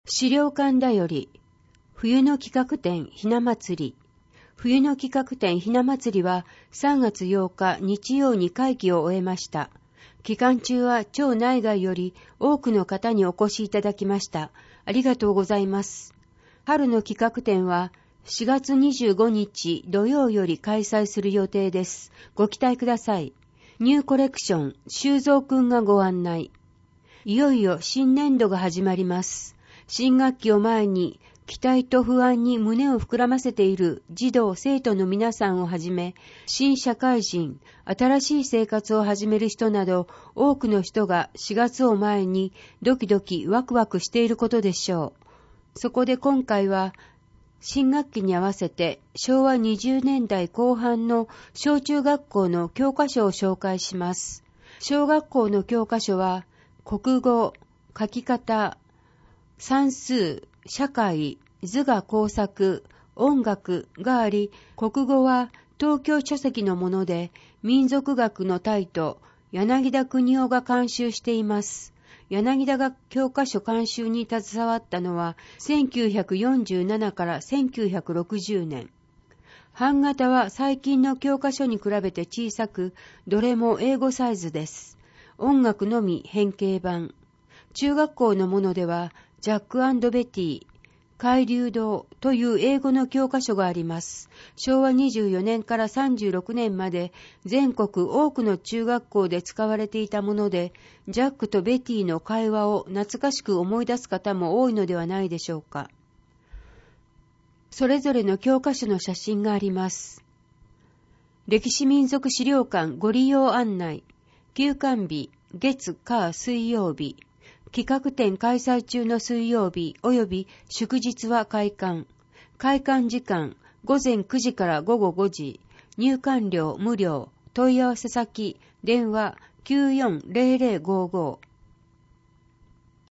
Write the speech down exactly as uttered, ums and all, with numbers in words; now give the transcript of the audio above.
資料館だより、冬の企画展ひな祭り。冬の企画展ひな祭りはさんがつようか日曜に会期を終えました。期間中は町内外より多くの方にお越しいただきました。ありがとうございます。春の企画展はしがつにじゅうごにち土曜より開催する予定です。ご期待ください。ニューコレクション、修造くんがご案内。いよいよ新年度が始まります。新学期を前に期待と不安に胸を膨らませている児童生徒の皆さんをはじめ、新社会人、新しい生活を始める人など多くの人がしがつを前にドキドキワクワクしていることでしょう。そこで今回は新学期に合わせてしょうわにじゅうねんだいこう半の小中学校の教科書を紹介します。小学校の教科書は国語、書き方、算数、社会、図画工作、音楽があり、国語は東京書籍のもので民族学のタイと柳田国夫が監修しています。柳田が教科書監修に携わったのはせんきゅうひゃくよんじゅうななからせんきゅうひゃくろくじゅうねん。版型は最近の教科書に比べて小さく、どれも英語サイズです。音楽のみ変形版。中学校のものではジャック&ベティ、海流堂という英語の教科書があります。しょうわにじゅうよねんからさんじゅうろくねんまで全国多くの中学校で使われていたもので、ジャックとベティの会話を懐かしく思い出す方も多いのではないでしょうか。それぞれの教科書の写真があります。歴史民族資料館ご利用案内。休館日、月、火、水曜日。企画展開催中の水曜日及び祝日は開館。開館時間、ごぜんくじからごごごじ。入館料無料。問い合わせ先、電話きゅうよんぜろぜろごご。